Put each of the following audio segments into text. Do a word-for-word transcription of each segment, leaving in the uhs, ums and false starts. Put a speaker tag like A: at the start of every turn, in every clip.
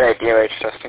A: Hey, D O H testing.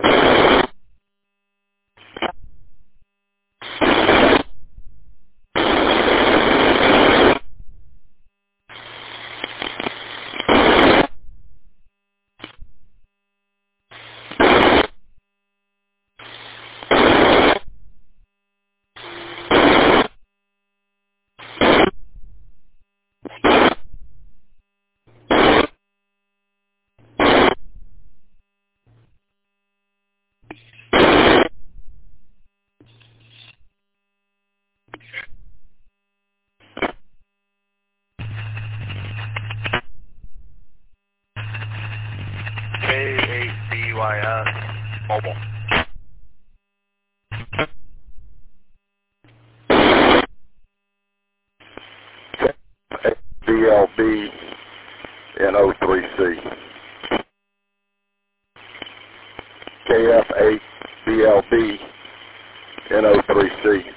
B: K eight B Y S mobile.
C: B L B N O three C. K F eight B L B N O three C.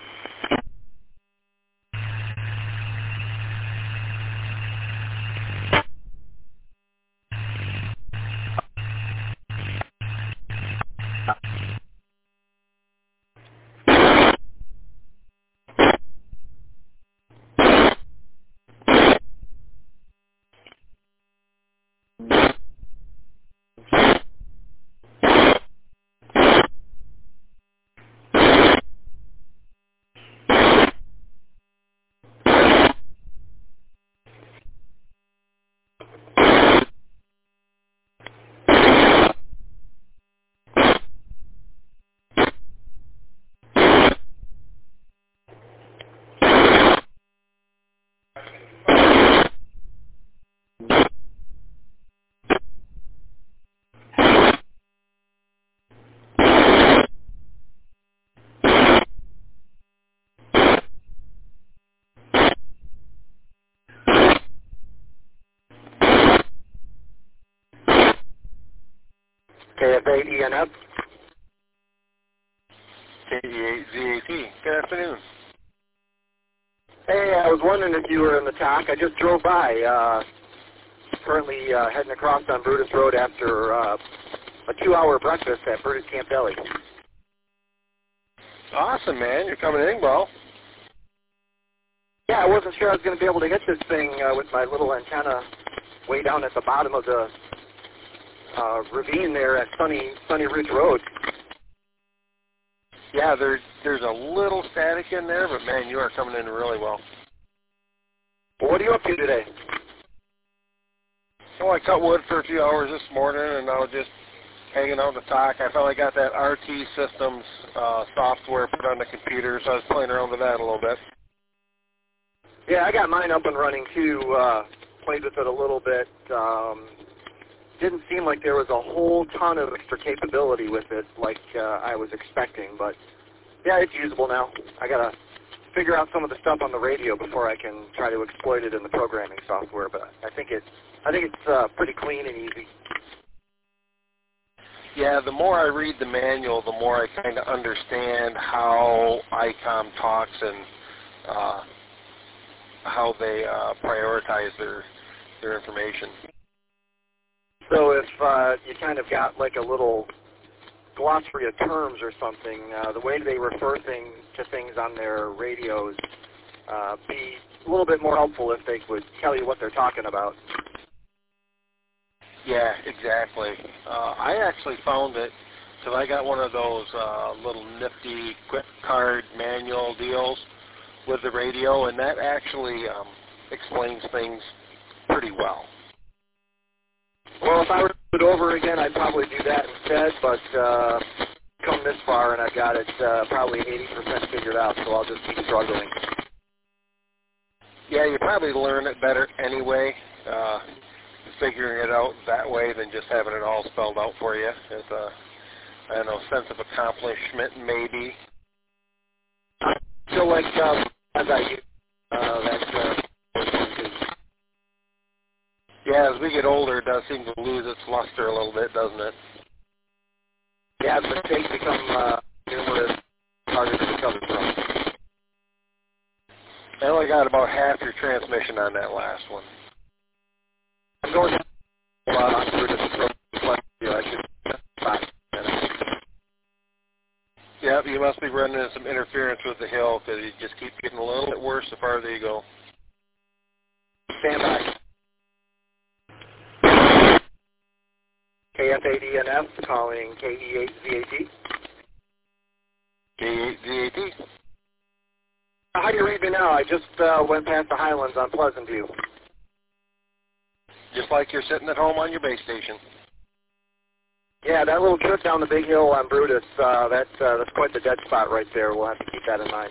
A: K F eight E N F.
B: K E eight Z A T. Good afternoon.
A: Hey, I was wondering if you were in the T O C. I just drove by. Uh, currently uh, heading across on Brutus Road after uh, a two-hour breakfast at Brutus Camp Deli.
B: Awesome, man. You're coming in, bro.
A: Yeah, I wasn't sure I was going to be able to get this thing uh, with my little antenna way down at the bottom of the uh, ravine there at Sunny Sunny Ridge Road.
B: Yeah, there's there's a little static in there, but man, you are coming in really well.
A: Well, what are you up to today?
B: So I cut wood for a few hours this morning, and I was just hanging out to talk. I finally got that R T Systems uh, software put on the computer, so I was playing around with that a little bit.
A: Yeah, I got mine up and running too. Uh, played with it a little bit. Um, didn't seem like there was a whole ton of extra capability with it like uh, I was expecting, but yeah, it's usable now. I gotta figure out some of the stuff on the radio before I can try to exploit it in the programming software. But I think it, I think it's uh, pretty clean and easy.
B: Yeah, the more I read the manual, the more I kind of understand how I COM talks and uh, how they uh, prioritize their their information.
A: So if uh, you kind of got like a little glossary of terms or something, uh, the way they refer things to things on their radios, uh, be a little bit more helpful if they would tell you what they're talking about.
B: Yeah, exactly. Uh, I actually found it because I got one of those uh, little nifty quick card manual deals with the radio, and that actually um, explains things pretty well.
A: Well, if I were to do it over again, I'd probably do that instead, but uh, come this far and I've got it uh, probably eighty percent figured out, so I'll just keep struggling.
B: Yeah, you probably learn it better anyway, uh, figuring it out that way than just having it all spelled out for you. It's a, I don't know, sense of accomplishment maybe.
A: I feel like um, as I use uh, that uh,
B: Yeah, as we get older, it does seem to lose its luster a little bit, doesn't it?
A: yeah, the mistakes become uh, numerous, harder to recover from.
B: I only got about half your transmission on that last one.
A: I'm going to uh, on through this program. I should
B: Yep, you must be running into some interference with the hill because you just keep getting a little bit worse the farther you go.
A: Stand by. K F A D N F calling K E eight Z A T.
B: K E eight Z A T.
A: How do you read me now? I just uh, went past the Highlands on Pleasant View.
B: Just like you're sitting at home on your base station.
A: Yeah, that little trip down the big hill on Brutus, uh, that's, uh, that's quite the dead spot right there. We'll have to keep that in mind.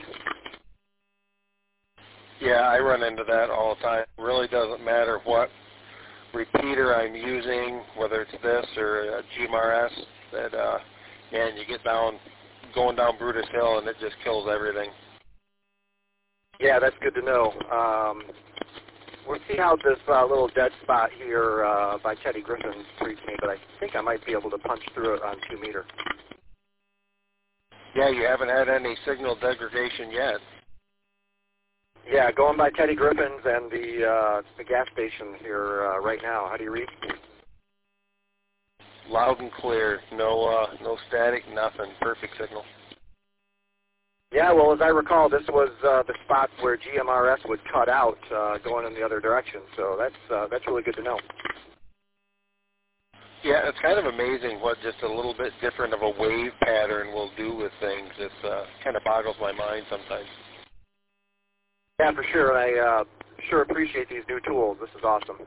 B: Yeah, I run into that all the time. It really doesn't matter what repeater I'm using, whether it's this or a G M R S, that, uh, man, you get down, going down Brutus Hill and it just kills everything.
A: Yeah, that's good to know. Um, we'll see how this uh, little dead spot here uh, by Teddy Griffin treats me, but I think I might be able to punch through it on two meter.
B: Yeah, you haven't had any signal degradation yet.
A: Yeah, going by Teddy Griffin's and the uh, the gas station here uh, right now. How do you read?
B: Loud and clear. No, uh, no static, nothing. Perfect signal.
A: Yeah, well, as I recall, this was uh, the spot where G M R S would cut out uh, going in the other direction. So that's uh, that's really good to know.
B: Yeah, it's kind of amazing what just a little bit different of a wave pattern will do with things. It uh, kind of boggles my mind sometimes.
A: Yeah, for sure. I uh, sure appreciate these new tools. This is awesome.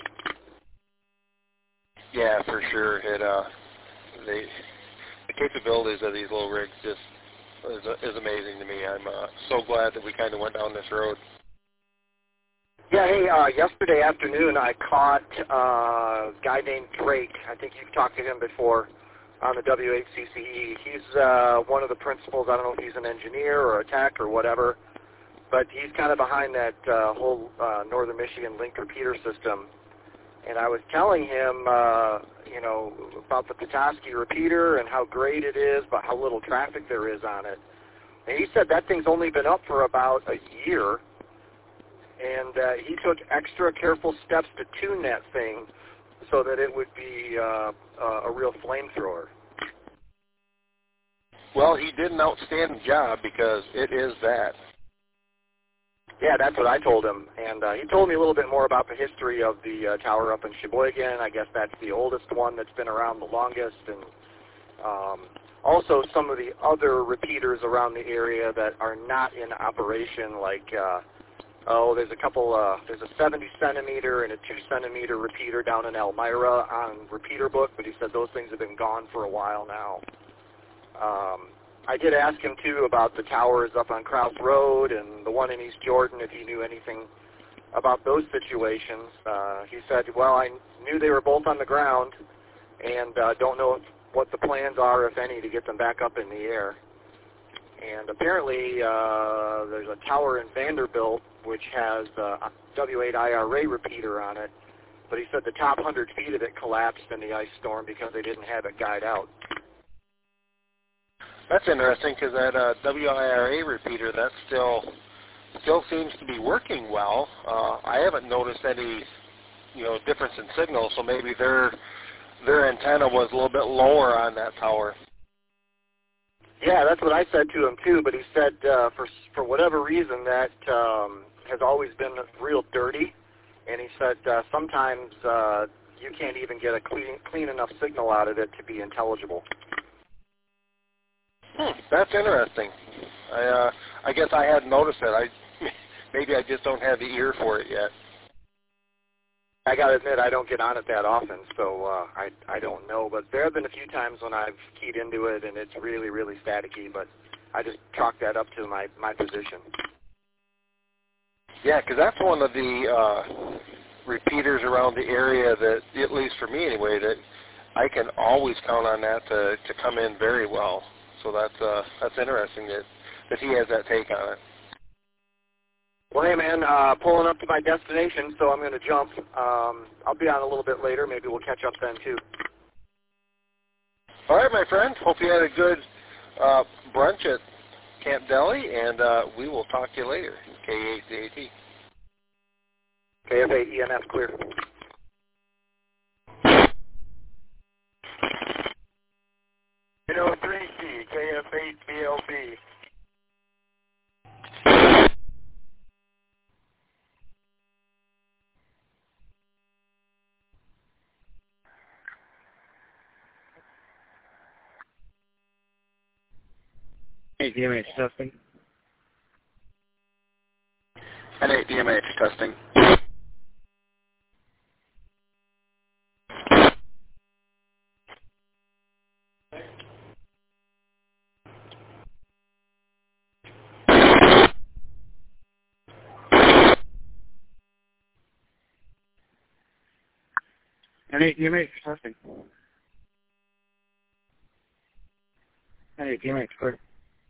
B: Yeah, for sure. It uh, they, the capabilities of these little rigs just is, is amazing to me. I'm uh, so glad that we kind of went down this road.
A: Yeah, hey, uh, yesterday afternoon I caught uh, a guy named Drake. I think you've talked to him before on the W H C C E. He's uh, one of the principals. I don't know if he's an engineer or a tech or whatever, but he's kind of behind that uh, whole uh, Northern Michigan link repeater system. And I was telling him, uh, you know, about the Petoskey repeater and how great it is, but how little traffic there is on it. And he said that thing's only been up for about a year, and uh, he took extra careful steps to tune that thing so that it would be uh, uh, a real flamethrower.
B: Well, he did an outstanding job because it is that.
A: Yeah, that's what I told him. And uh, he told me a little bit more about the history of the uh, tower up in Sheboygan. I guess that's the oldest one that's been around the longest. And um, also some of the other repeaters around the area that are not in operation, like, uh, oh, there's a couple, uh, there's a seventy centimeter and a two centimeter repeater down in Elmira on Repeater Book, but he said those things have been gone for a while now. Um, I did ask him, too, about the towers up on Krause Road and the one in East Jordan, if he knew anything about those situations. Uh, he said, well, I knew they were both on the ground and uh, don't know if, what the plans are, if any, to get them back up in the air. And apparently uh, there's a tower in Vanderbilt which has a W eight I R A repeater on it, but he said the top one hundred feet of it collapsed in the ice storm because they didn't have it guide out.
B: That's interesting because that uh, W I R A repeater, that still still seems to be working well. Uh, I haven't noticed any, you know, difference in signal, so maybe their their antenna was a little bit lower on that tower.
A: Yeah, that's what I said to him too. But he said uh, for for whatever reason that um, has always been real dirty, and he said uh, sometimes uh, you can't even get a clean clean enough signal out of it to be intelligible.
B: Hmm, that's interesting. I uh, I guess I hadn't noticed it. I maybe I just don't have the ear for it yet.
A: I got to admit, I don't get on it that often, so uh, I I don't know. But there have been a few times when I've keyed into it and it's really really staticky. But I just chalk that up to my my position.
B: Yeah, because that's one of the uh, repeaters around the area that, at least for me anyway, that I can always count on that to to come in very well. So that's uh, that's interesting that, that he has that take on it.
A: Well, hey, man, uh, pulling up to my destination, so I'm going to jump. Um, I'll be on a little bit later. Maybe we'll catch up then, too.
B: All right, my friend. Hope you had a good uh, brunch at Camp Deli, and uh, we will talk to you later. K eight Z A T.
A: K F eight E N F clear.
C: eight oh three C, K F eight B L B.
D: eight D M H testing.
E: N eight D M H testing.
D: N eight D M H testing. N eight D M H clear.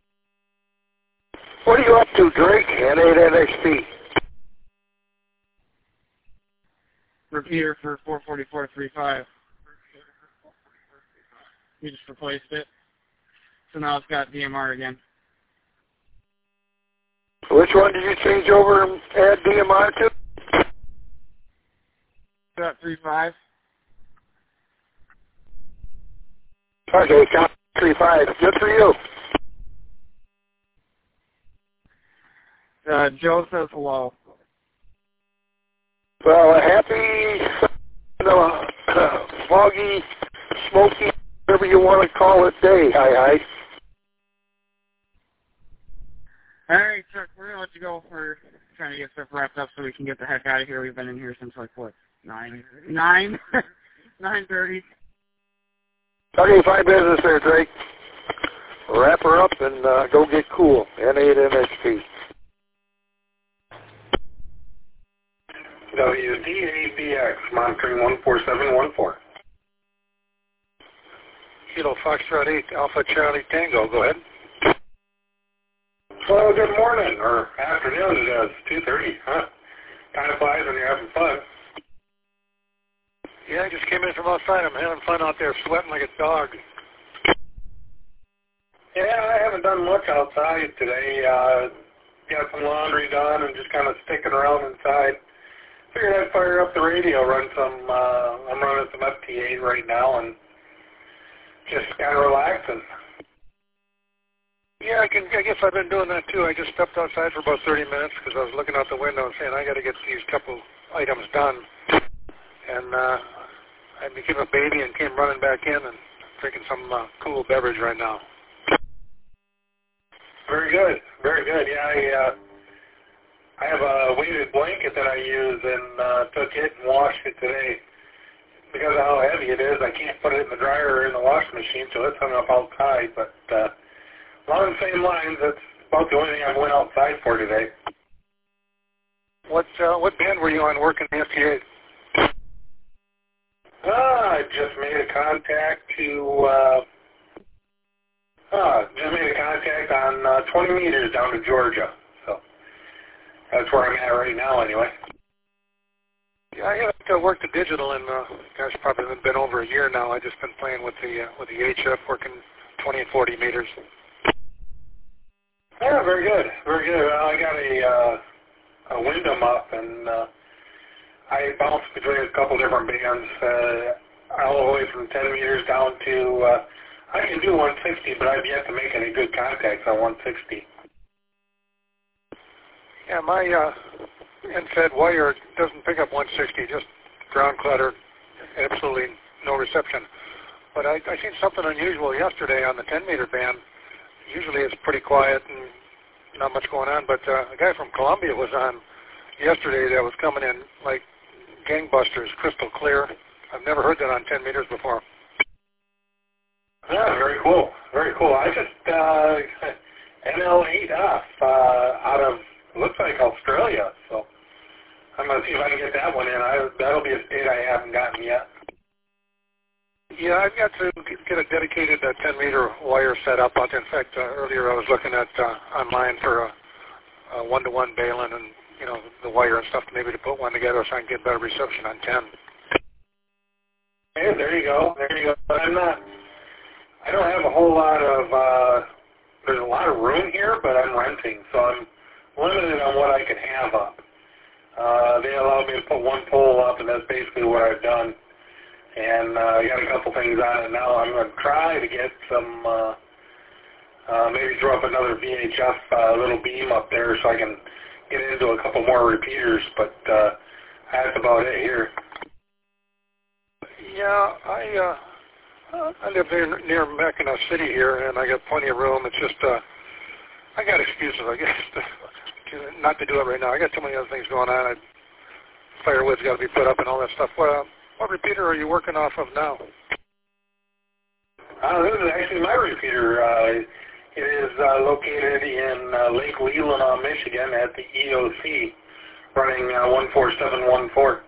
C: What are you up to, Drake? N eight N X P.
D: Repeater for four forty-four thirty-five. We just replaced it. So now it's got D M R again.
C: Which one did you change over and add D M R to?
D: Got three five.
C: Okay, count three five. Good for you.
D: Uh, Joe says hello.
C: Well, a happy, uh, foggy, smoky, whatever you want to call it, day. Hi,
D: hi. All right, Chuck, we're going to let you go. We're trying to get stuff wrapped up so we can get the heck out of here. We've been in here since, like, what, nine? nine? nine thirty.
C: Okay, fine business there, Drake. Wrap her up and uh, go get cool. N eight N X P.
F: W D A B X, monitoring one four seven one four.
B: Kilo Foxtrot eight, Alpha Charlie Tango, go ahead.
F: Well, good morning, or afternoon it is, two thirty, huh? Time flies when you're having fun.
B: Yeah, I just came in from outside. I'm having fun out there sweating like a dog.
F: Yeah, I haven't done much outside today. Uh, got some laundry done and just kind of sticking around inside. Figured I'd fire up the radio, run some, uh, I'm running some F T eight right now and just kind of relaxing.
B: Yeah, I can. I guess I've been doing that too. I just stepped outside for about thirty minutes because I was looking out the window and saying I got to get these couple items done. And uh, I became a baby and came running back in and drinking some uh, cool beverage right now.
F: Very good, very good. Yeah, I, uh, I have a weighted blanket that I use and uh, took it and washed it today. Because of how heavy it is, I can't put it in the dryer or in the washing machine, so it's hung up outside. But uh, along the same lines, that's about the only thing I went outside for today.
B: What uh, what band were you on working the F T eight?
F: Ah, I just made a contact to, uh, ah, just made a contact on uh, twenty meters down to Georgia. So that's where I'm at right now anyway.
B: Yeah, I haven't uh, worked the digital in, uh, gosh, probably been over a year now. I've just been playing with the uh, with the H F, working twenty and forty meters.
F: Yeah, very good, very good. Well, I got a, uh, a Wyndham up, and uh, I bounced between a couple different bands, uh, all the way from ten meters down to, uh, I can do one sixty, but I've yet to make any good contacts on one sixty.
B: Yeah, my uh, N F E D wire doesn't pick up one sixty, just ground clutter, absolutely no reception. But I, I seen something unusual yesterday on the ten meter band. Usually it's pretty quiet and not much going on, but uh, a guy from Columbia was on yesterday that was coming in like gangbusters, crystal clear. I've never heard that on ten meters before.
F: Yeah, very cool, very cool. I just, uh, N L eight F uh, out of, looks like Australia, so I'm going to see if I can get that one in. I, that'll be a state I haven't gotten yet.
B: Yeah, I've got to get a dedicated uh, ten meter wire set up. In fact, uh, earlier I was looking at uh, online for a, a one-to-one baling and, you know, the wire and stuff, maybe to put one together so I can get better reception on ten.
F: Hey, there you go, there you go. But I'm not, I don't have a whole lot of, uh, there's a lot of room here, but I'm renting, so I'm limited on what I can have up. Uh, they allow me to put one pole up, and that's basically what I've done. And uh, I got a couple things on it now. I'm going to try to get some, uh, uh, maybe throw up another V H F uh, little beam up there so I can get into a couple more repeaters, but uh, that's about it here.
B: Yeah, I uh, I live near, near Mackinac City here, and I got plenty of room. It's just uh,
G: I got excuses, I guess, to, not to do it right now. I got too many other things going on. I, firewood's got to be put up and all that stuff. What, uh, what repeater are you working off of now?
F: Uh, this is actually my repeater. Uh, it is uh, located in uh, Lake Leelanau, Michigan at the E O C, running uh, one four seven one four.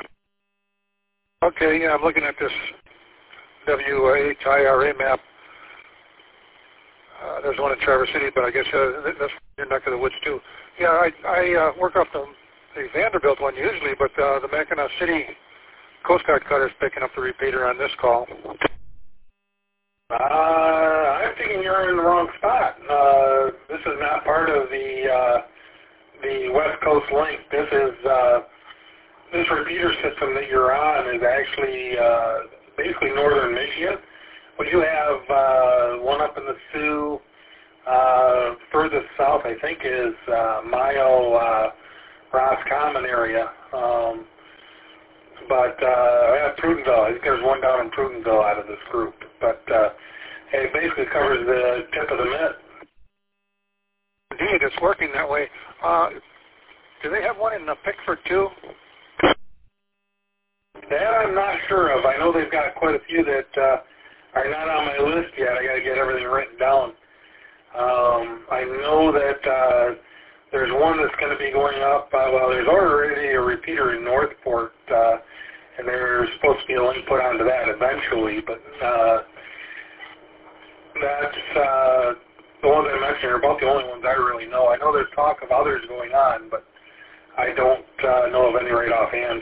G: Okay, yeah, I'm looking at this W H I R A map. Uh, there's one in Traverse City, but I guess uh, that's your neck of the woods too. Yeah, I, I uh, work off the, the Vanderbilt one usually, but uh, the Mackinac City Coast Guard cutter is picking up the repeater on this call.
F: Uh, I'm thinking you're in the wrong spot. Uh, this is not part of the uh, the West Coast link. This is uh, this repeater system that you're on is actually uh, basically northern Michigan. But you have uh, one up in the Sioux. Uh, furthest south, I think, is uh, Mayo, uh, Roscommon area. Um, but uh, yeah, Prudenville. I think there's one down in Prudenville out of this group. But uh, it basically covers the tip of the mitt.
G: Indeed, it's working that way. Uh, do they have one in uh, Pickford too?
F: That I'm not sure of. I know they've got quite a few that uh, are not on my list yet. I got to get everything written down. Um, I know that uh, there's one that's going to be going up. Uh, well, there's already a repeater in Northport, uh, and there's supposed to be a link put onto that eventually. But uh, that's uh, the ones I mentioned are about the only ones I really know. I know there's talk of others going on, but I don't uh, know of any right offhand.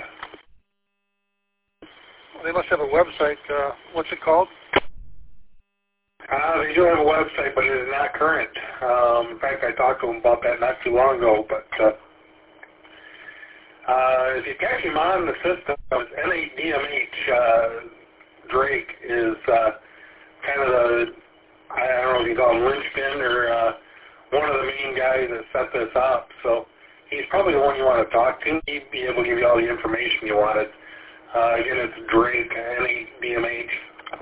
G: Well, they must have a website. Uh, what's it called?
F: Uh, they do have a website, but it is not current. Um, in fact, I talked to them about that not too long ago. But uh, uh, if you catch him on the system, N eight D M H uh, Drake is uh, kind of the, I don't know if you call him linchpin or uh, one of the main guys that set this up. So he's probably the one you want to talk to. He'd be able to give you all the information you wanted. Uh, again, it's Drake, N eight D M H.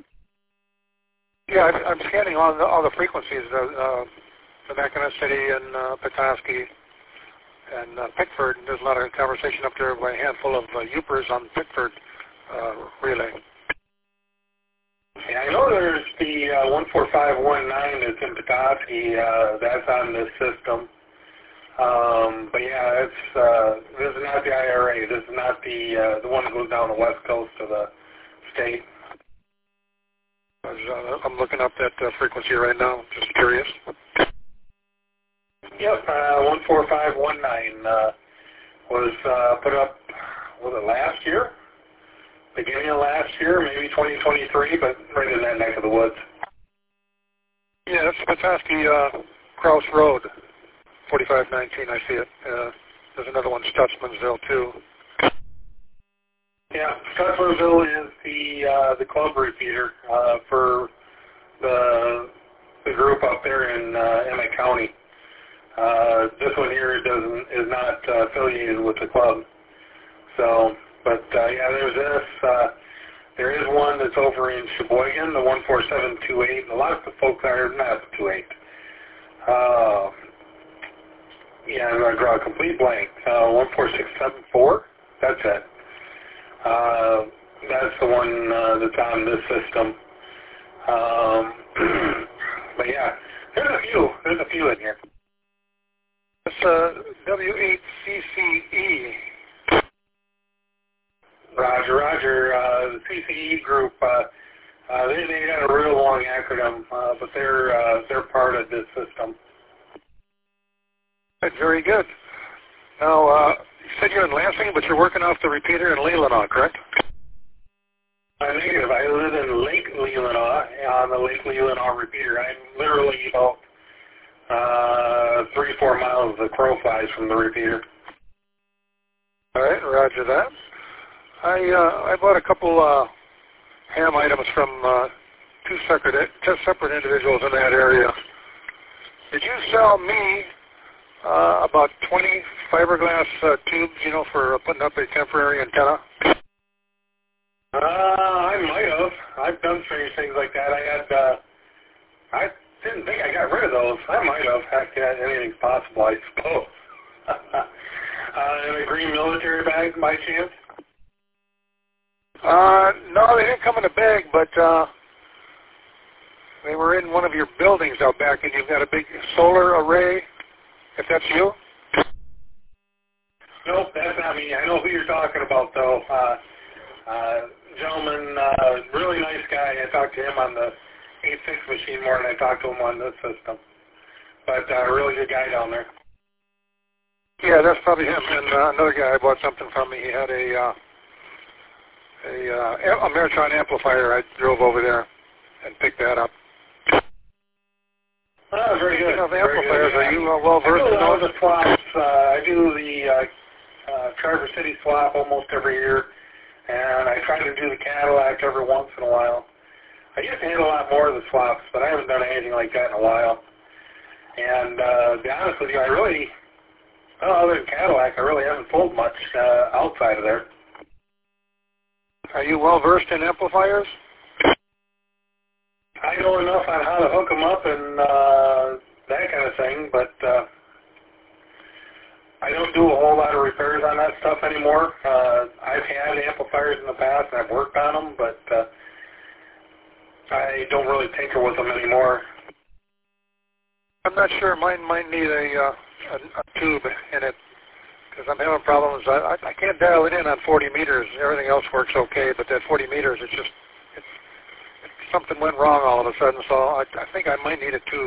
G: Yeah, I'm scanning all the, all the frequencies, uh, uh, the Mackinac City and uh, Petoskey and uh, Pickford. And there's a lot of conversation up there by a handful of uh, Upers on Pickford uh, relay.
F: Yeah, I know there's the uh, one four five one nine that's in Petoskey. Uh, that's on this system. Um, but yeah, it's uh, this is not the I R A. This is not the uh, the one that goes down the west coast of the state.
G: I'm looking up that uh, frequency right now. Just curious.
F: Yep, uh, one four five one nine uh, was uh, put up, was it last year? Beginning of last year, maybe twenty twenty-three, but right in that neck of the woods.
G: Yeah, that's Petoskey uh, Cross Road, forty-five nineteen, I see it. Uh, there's another one, Stutzmansville, too.
F: Yeah, Stutzmansville is the uh, the club repeater uh, for the the group up there in uh, Emmett County. Uh, this one here doesn't is not uh, affiliated with the club. So, but uh, yeah, there's this. Uh, there is one that's over in Sheboygan, the one four seven two eight. A lot of the folks are not two eight. Uh, yeah, I'm going to draw a complete blank. Uh, one four six seven four. That's it. Uh, that's the one uh, that's on this system. Um, but yeah, there's a few. There's a few in here.
G: It's uh, W eight C C E.
F: Roger, Roger. Uh, the C C E group. Uh, uh, they they got a real long acronym, uh, but they're uh, they're part of this system.
G: That's very good. Now. Uh, You said you're in Lansing, but you're working off the repeater in Leelanau, correct?
F: I'm negative. I live in Lake Leelanau on the Lake Leelanau repeater. I'm literally about uh, three, four miles the crow flies from the repeater.
G: All right, roger that. I uh, I bought a couple uh, ham items from uh, two separate two separate individuals in that area. Did you sell me Uh, about twenty fiberglass uh, tubes, you know, for uh, putting up a temporary antenna?
F: Uh, I might have. I've done strange things like that. I had, uh, I didn't think I got rid of those. I might have. Heck, yeah, anything's possible, I suppose. uh, in a green military bag, by chance?
G: Uh, no, they didn't come in a bag, but uh, they were in one of your buildings out back, and you've got a big solar array, if that's you?
F: Nope, that's not me. I know who you're talking about, though. Uh, uh, gentleman, uh, really nice guy. I talked to him on the eight six machine more than I talked to him on this system. But uh, really good guy down there.
G: Yeah, that's probably him. And uh, another guy bought something from me. He had a uh, a, uh, a Meritron amplifier. I drove over there and picked that up.
F: Oh, very good.
G: You know, the
F: very
G: amplifiers,
F: good.
G: are you uh, well versed in
F: I do a lot of
G: those?
F: the swaps. Uh, I do the uh, uh, Traverse City swap almost every year, and I try to do the Cadillac every once in a while. I used to handle a lot more of the swaps, but I haven't done anything like that in a while. And uh, to be honest with you, I really, well, other than Cadillac, I really haven't sold much uh, outside of there.
G: Are you well versed in amplifiers?
F: I know enough on how to hook them up and uh, that kind of thing, but uh, I don't do a whole lot of repairs on that stuff anymore. Uh, I've had amplifiers in the past, and I've worked on them, but uh, I don't really tinker with them anymore.
G: I'm not sure. Mine might need a, uh, a, a tube in it because I'm having problems. I, I, I can't dial it in on forty meters. Everything else works okay, but that forty meters, it's just it's, it's, something went wrong all of a sudden. So I, I think I might need a tube.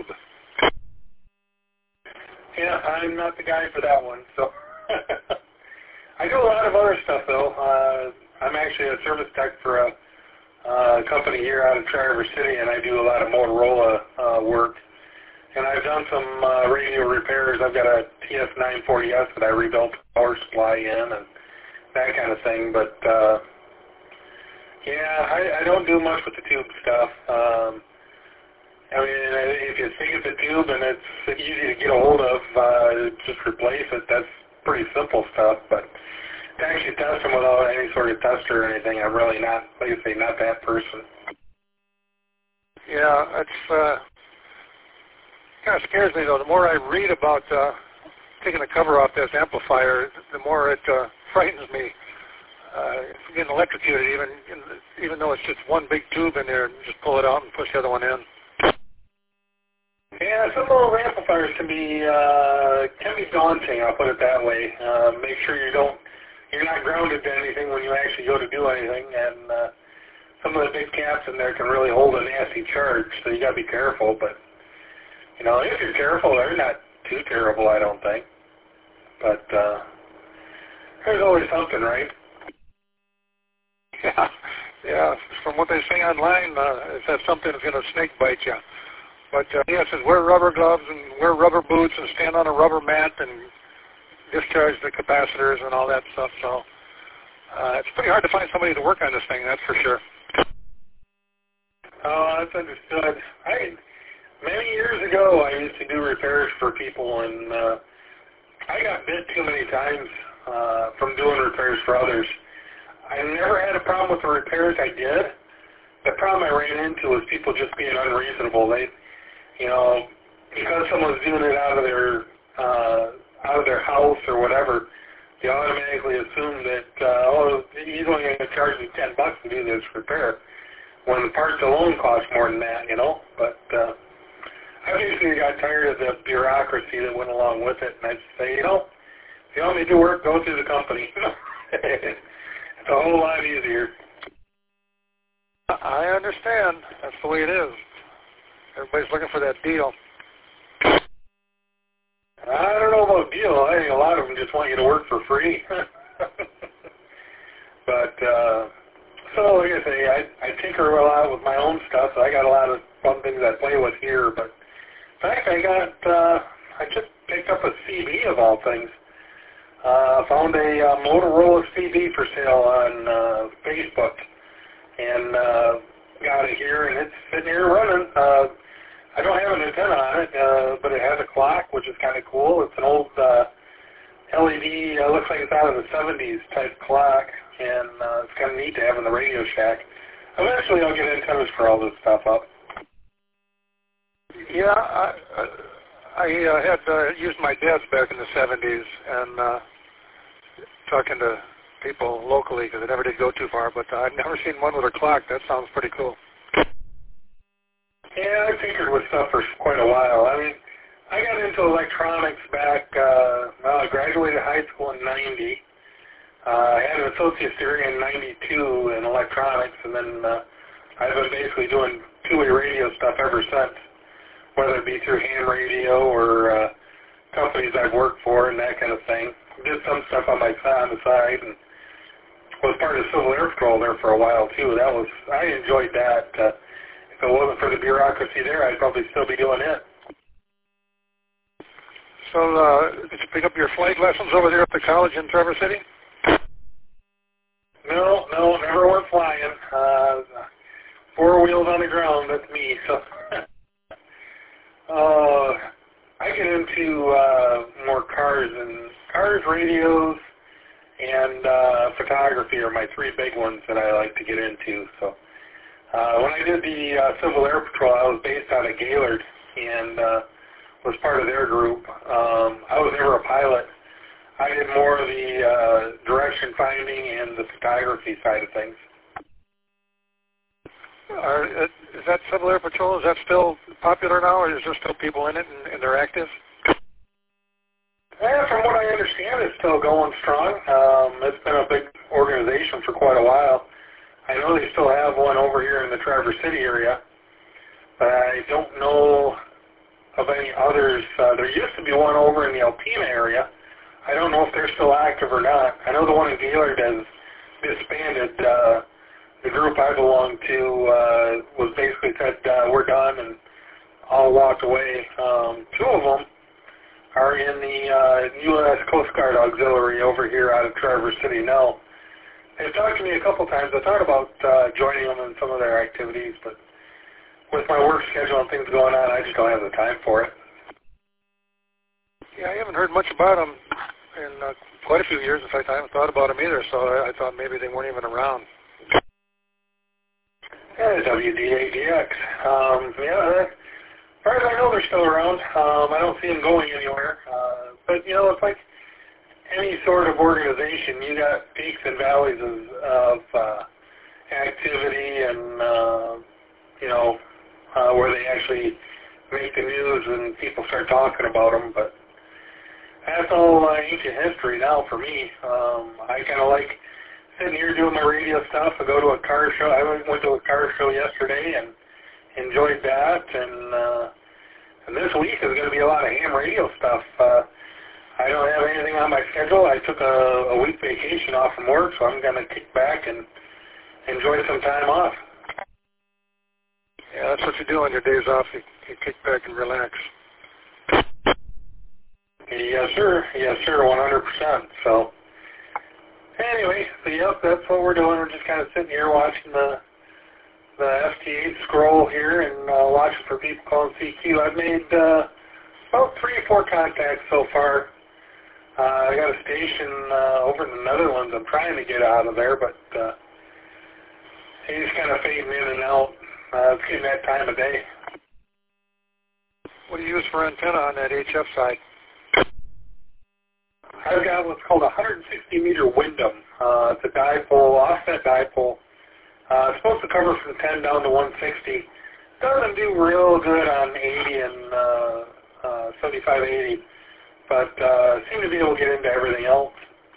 F: Yeah, I'm not the guy for that one. So I do a lot of other stuff though. Uh, I'm actually a service tech for a uh, company here out of Traverse City, and I do a lot of Motorola uh, work. And I've done some uh, radio repairs. I've got a T S nine forty S that I rebuilt power supply in and that kind of thing. But uh, yeah, I, I don't do much with the tube stuff. Um, I mean, if you think it's a tube and it's easy to get a hold of, uh, just replace it. That's pretty simple stuff. But to actually test them without any sort of tester or anything, I'm really not, like I say, not that person.
G: Yeah, it's uh, kind of scares me though. The more I read about uh, taking the cover off this amplifier, the more it uh, frightens me. Uh, getting electrocuted, even even though it's just one big tube in there, and just pull it out and push the other one in.
F: Yeah, some of those amplifiers can be uh, can be daunting. I'll put it that way. Uh, make sure you don't you're not grounded to anything when you actually go to do anything, and uh, some of the big caps in there can really hold a nasty charge. So you got to be careful. But you know, if you're careful, they're not too terrible, I don't think. But uh, there's always something, right?
G: Yeah, yeah. From what they say online, uh, it says something is going to snake bite you. But uh, yeah, it says wear rubber gloves and wear rubber boots and stand on a rubber mat and discharge the capacitors and all that stuff. So uh, it's pretty hard to find somebody to work on this thing, that's for sure.
F: Oh, that's understood. I many years ago, I used to do repairs for people, and uh, I got bit too many times uh, from doing repairs for others. I never had a problem with the repairs I did. The problem I ran into was people just being unreasonable. They, you know, because someone's doing it out of their uh, out of their house or whatever, they automatically assume that uh, oh, he's only going to charge me ten bucks to do this repair, when the parts alone cost more than that, you know. But uh, I basically got tired of the bureaucracy that went along with it, and I say, you know, if you want me to do work, go through the company. It's a whole lot easier.
G: I understand. That's the way it is. Everybody's looking for that deal.
F: I don't know about deal. I think a lot of them just want you to work for free. But, uh, so like I say, I, I tinker a lot with my own stuff. So I got a lot of fun things I play with here. But in fact, I got, uh, I just picked up a C D of all things. Uh, found a uh, Motorola C D for sale on uh, Facebook. And uh, got it here, and it's sitting here running. Uh, I don't have an antenna on it, uh, but it has a clock, which is kind of cool. It's an old uh, L E D, uh, looks like it's out of the seventies type clock, and uh, it's kind of neat to have in the Radio Shack. Eventually I'll get antennas for all this stuff up.
G: Yeah, I, I uh, had uh, used my dad's back in the seventies and uh, talking to people locally because I never did go too far, but uh, I've never seen one with a clock. That sounds pretty cool.
F: Yeah, I tinkered with stuff for quite a while. I mean, I got into electronics back, uh, well, I graduated high school in ninety. Uh, I had an associate's degree in ninety-two in electronics, and then uh, I've been basically doing two-way radio stuff ever since, whether it be through ham radio or uh, companies I've worked for and that kind of thing. Did some stuff on my on the side, and was part of the Civil Air Patrol there for a while too. That was I enjoyed that. Uh, if it wasn't for the bureaucracy there, I'd probably still be doing it.
G: So, uh, did you pick up your flight lessons over there at the college in Traverse City?
F: No, no, never went flying. Uh, four wheels on the ground, that's me. So, uh, I get into uh, more cars and cars, radios, and uh, photography are my three big ones that I like to get into. So, uh, when I did the uh, Civil Air Patrol, I was based out of Gaylord and uh, was part of their group. Um, I was never a pilot. I did more of the uh, direction finding and the photography side of things.
G: Are, uh, is that Civil Air Patrol, is that still popular now, or is there still people in it and, and they're active?
F: Yeah, from what I understand, it's still going strong. Um, it's been a big organization for quite a while. I know they still have one over here in the Traverse City area, but I don't know of any others. Uh, there used to be one over in the Alpena area. I don't know if they're still active or not. I know the one in Gaylord has disbanded. Uh, the group I belonged to uh, was basically said, uh, we're done, and all walked away. Um, two of them are in the uh, U S Coast Guard Auxiliary over here out of Traverse City now. They've talked to me a couple times. I thought about uh, joining them in some of their activities, but with my work schedule and things going on, I just don't have the time for it.
G: Yeah, I haven't heard much about them in uh, quite a few years. In fact, I haven't thought about them either, so I, I thought maybe they weren't even around.
F: Yeah, W D A D X. Um, yeah, as far as I know, they're still around. Um, I don't see them going anywhere. Uh, but, you know, it's like any sort of organization. You got peaks and valleys of, of uh, activity and, uh, you know, uh, where they actually make the news and people start talking about them. But that's all uh, ancient history now for me. Um, I kind of like sitting here doing my radio stuff. I go to a car show. I went to a car show yesterday and enjoyed that. And uh, and this week is going to be a lot of ham radio stuff. Uh, I don't have anything on my schedule. I took a, a week vacation off from work, so I'm going to kick back and enjoy some time off.
G: Yeah, that's what you do on your days off. You, you kick back and relax.
F: Yes, sir. Yes, sir, one hundred percent. So, anyway, so yep, that's what we're doing. We're just kind of sitting here watching the the F T eight scroll here and uh, watching for people calling C Q. I've made uh, about three or four contacts so far. Uh, I got a station uh, over in the Netherlands I'm trying to get out of there, but uh, he's kind of fading in and out. Uh, it's getting that time of day.
G: What do you use for antenna on that H F side?
F: I've got what's called a one hundred sixty meter Wyndham. Uh, it's a dipole, offset dipole. Uh, it's supposed to cover from ten down to one sixty. Doesn't do real good on eighty and uh, uh, seventy-five eighty, but uh, seem to be able to get into everything else.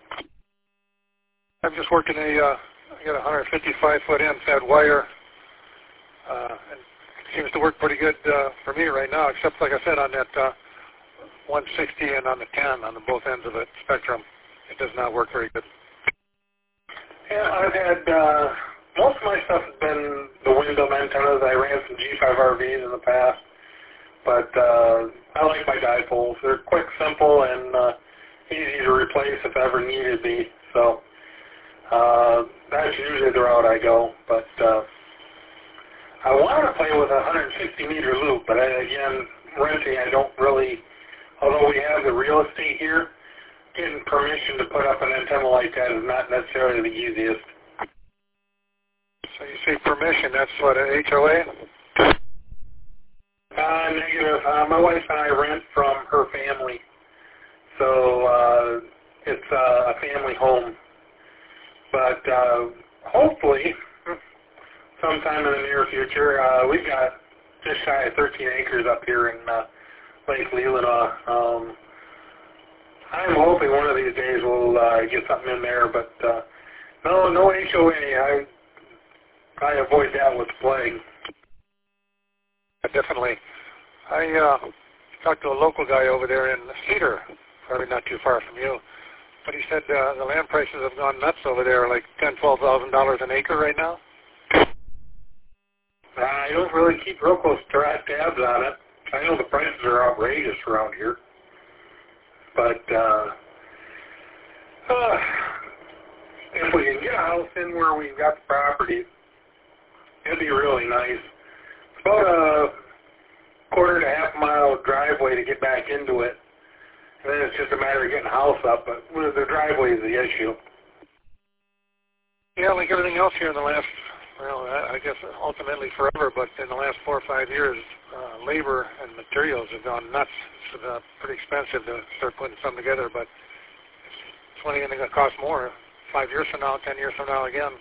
G: I'm just working a, uh, I got a one hundred fifty-five foot M F E D wire, uh, and it seems to work pretty good uh, for me right now, except like I said on that uh, one sixty and on the ten, on the both ends of the spectrum, it does not work very good.
F: Yeah, I've had, uh, most of my stuff has been the Wyndham antennas. I ran some G five R Vs in the past, but uh, I like my dipoles. They're quick, simple, and uh, easy to replace if ever needed be. So uh, that's usually the route I go. But uh, I want to play with a one hundred sixty meter loop, but I, again, renting, I don't really, although we have the real estate here, getting permission to put up an antenna like that is not necessarily the easiest.
G: So you say permission, that's what, an H O A?
F: Uh, negative. Uh, my wife and I rent from her family, so uh, it's uh, a family home. But uh, hopefully, sometime in the near future, uh, we've got just shy of thirteen acres up here in uh, Lake Leelanau. Um, I'm hoping one of these days we'll uh, get something in there, but uh, no, no H O A. I I avoid that with plague.
G: Definitely. I uh, talked to a local guy over there in Cedar, probably not too far from you, but he said uh, the land prices have gone nuts over there, like ten, twelve thousand dollars an acre right now.
F: I don't really keep real close tabs on it. I know the prices are outrageous around here, but uh, uh, if we can get a house in where we've got the property, it'd be really nice. It's about a quarter to half mile driveway to get back into it, and then it's just a matter of getting a house up, but the driveway is the issue.
G: Yeah, like everything else here in the last, well, I guess ultimately forever, but in the last four or five years, uh, labor and materials have gone nuts. It's uh, pretty expensive to start putting something together, but it's only going to cost more five years from now, ten years from now again.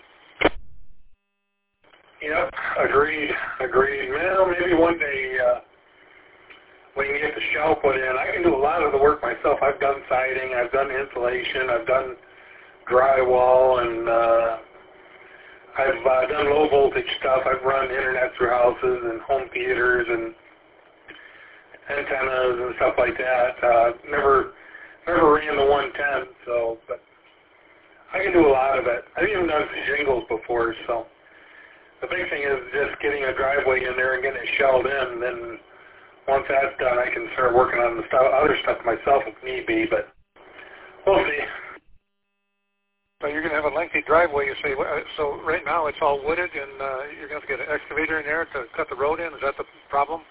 F: Yep, agreed, agreed. Well, maybe one day uh, we can get the shell put in. I can do a lot of the work myself. I've done siding, I've done insulation, I've done drywall, and uh, I've uh, done low voltage stuff. I've run internet through houses and home theaters and antennas and stuff like that. Uh, never, never ran the one ten, so, but I can do a lot of it. I've even done some shingles before, so. The big thing is just getting a driveway in there and getting it shelled in. Then once that's done, I can start working on the stuff, other stuff myself if need be, but we'll see.
G: So you're going to have a lengthy driveway, you say. So right now it's all wooded, and uh, you're going to have to get an excavator in there to cut the road in? Is that the problem?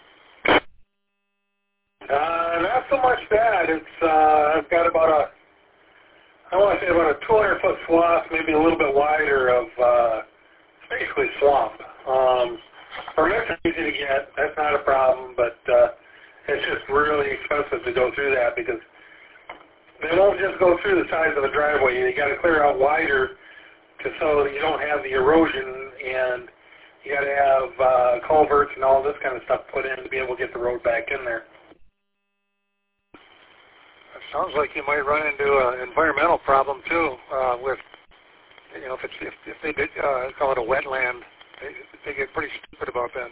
F: Uh, not so much that. It's uh, I've got about a, I want to say about a two hundred foot swath, maybe a little bit wider of uh, basically swamp. Um, permits are easy to get. That's not a problem, but uh, it's just really expensive to go through that because they won't just go through the size of the driveway. You got to clear out wider to so that you don't have the erosion, and you got to have uh, culverts and all this kind of stuff put in to be able to get the road back in there.
G: It sounds like you might run into an environmental problem too uh, with. You know, if it's if, if they did uh, call it a wetland, they, they get pretty stupid about that.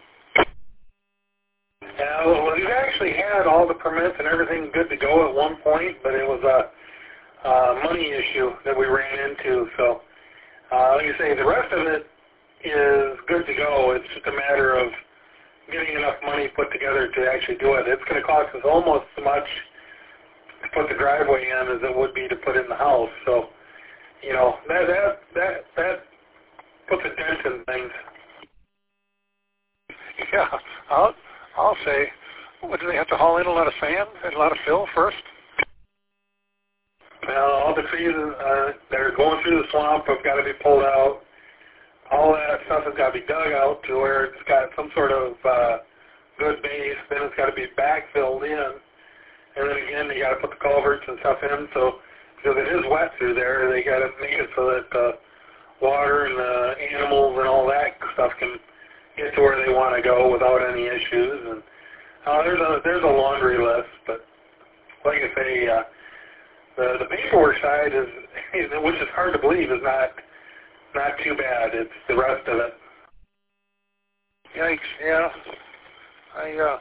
F: Yeah, well, we've actually had all the permits and everything good to go at one point, but it was a, a money issue that we ran into. So, uh, like I say, the rest of it is good to go. It's just a matter of getting enough money put together to actually do it. It's going to cost us almost as much to put the driveway in as it would be to put in the house. So. You know, that that that that puts a dent in things.
G: Yeah, I'll I'll say, what, do they have to haul in a lot of sand and a lot of fill first?
F: Well, all the trees uh, that are going through the swamp have got to be pulled out. All that stuff has got to be dug out to where it's got some sort of uh, good base. Then it's got to be backfilled in, and then again, you got to put the culverts and stuff in. So. Because it is wet through there, they got to make it so that the water and the animals and all that stuff can get to where they want to go without any issues. And uh, there's a there's a laundry list, but like I say, uh, the the paperwork side is, which is hard to believe, is not not too bad. It's the rest of it.
G: Yikes! Yeah, I uh,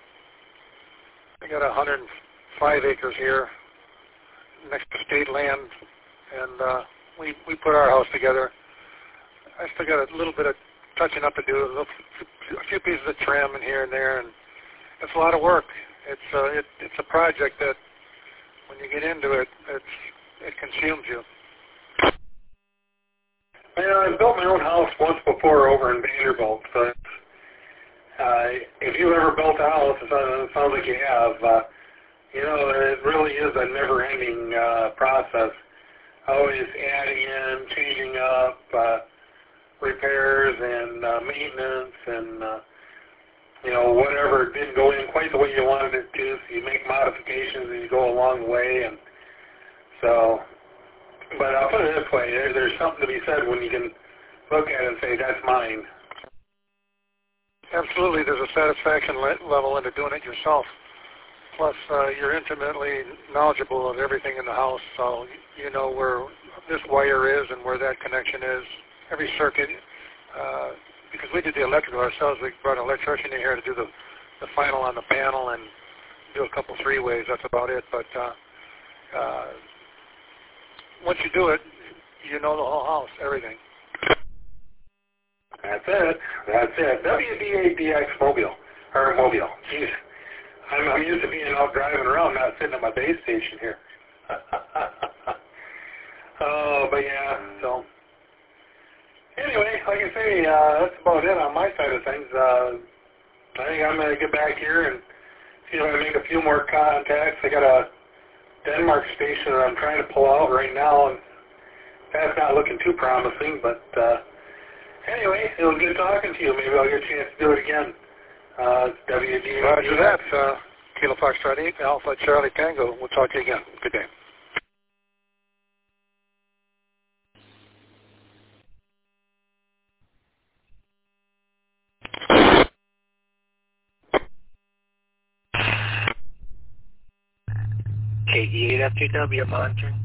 G: I got a hundred and five acres here. Next to state land, and uh, we we put our house together. I still got a little bit of touching up to do, a, little, a few pieces of trim in here and there, and it's a lot of work. It's uh, it, it's a project that when you get into it, it's it consumes you.
F: Well, I built my own house once before over in Vanderbilt, so it's, uh, if you've ever built a house, it sounds like you have. Uh, You know, it really is a never-ending uh, process. Always adding in, changing up, uh, repairs and uh, maintenance, and uh, you know, whatever didn't go in quite the way you wanted it to, so you make modifications as you go along the way. And so, but I'll put it this way, there, there's something to be said when you can look at it and say, that's mine.
G: Absolutely, there's a satisfaction le- level into doing it yourself. Plus, uh, you're intimately knowledgeable of everything in the house, so you know where this wire is and where that connection is. Every circuit, uh, because we did the electrical ourselves, we brought an electrician in here to do the, the final on the panel and do a couple three-ways. That's about it. But uh, uh, once you do it, you know the whole house, everything.
F: That's it. That's it. W D A D X Mobile. Or Mobile. Jeez. I'm, I'm used to being out driving around, not sitting at my base station here. Oh, but yeah, so. Anyway, like I say, uh, that's about it on my side of things. Uh, I think I'm going to get back here and see if I can make a few more contacts. I got a Denmark station that I'm trying to pull out right now, and that's not looking too promising, but uh, anyway, it was good talking to you. Maybe I'll get a chance to do it again. Uh, W D.
G: Roger that. Uh, Kilo Foxtrot eight, Alpha Charlie Tango. We'll talk to you again. Good day.
H: K E eight F T W monitoring.